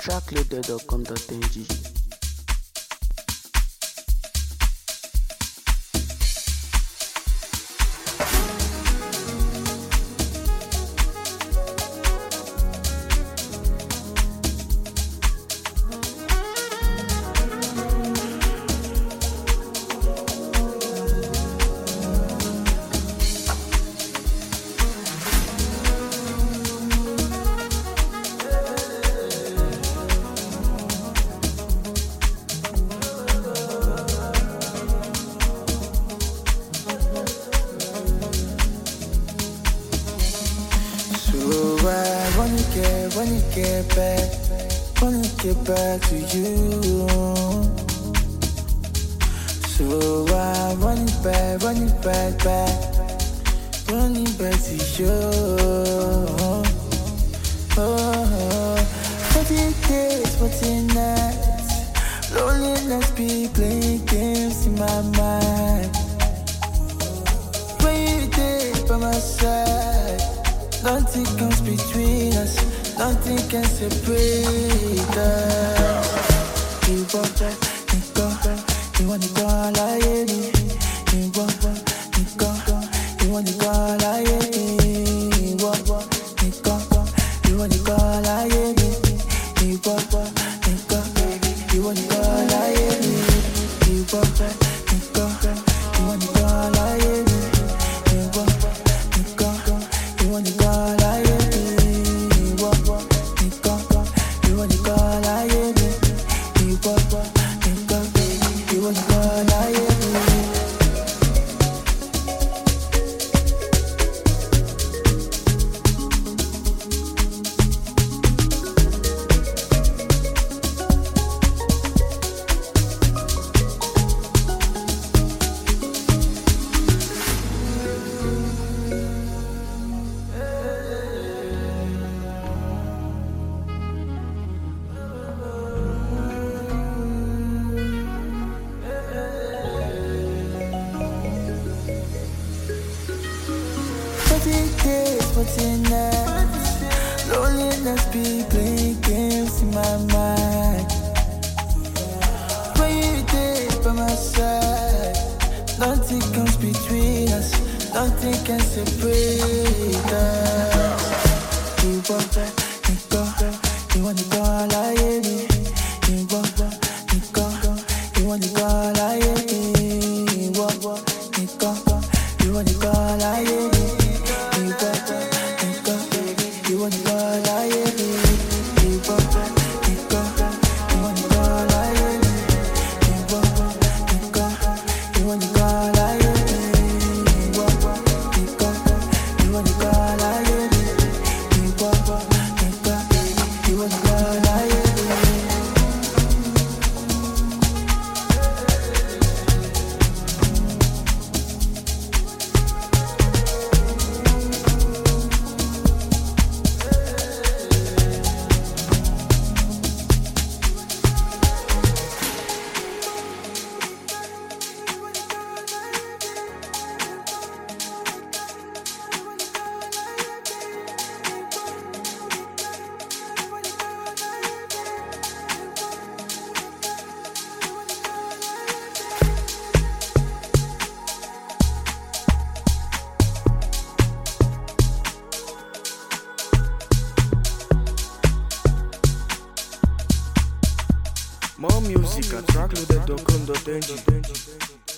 trackloaded.com.ng. Get back to you. So I run it back, run it back to you. Oh, 40 days, 40 nights, loneliness be playing games in my mind. When you did by my side, nothing comes between us. Nothing can separate us. You want you want to go like it. You want you want to go like it. You want you want to go like it. You want you want to go like it. You want you want to go like it. You want you want to go like it. Loneliness be playing games in my mind. When you did by my side, nothing comes between us. Nothing can separate us. You want you want to go like it. You want you want to go like it. You want you want to go like it. You want to go like it. You want you want to go like it. You want to go like it. You want you want to go like it. You want to go like it. More music at trackloaded.com.ng.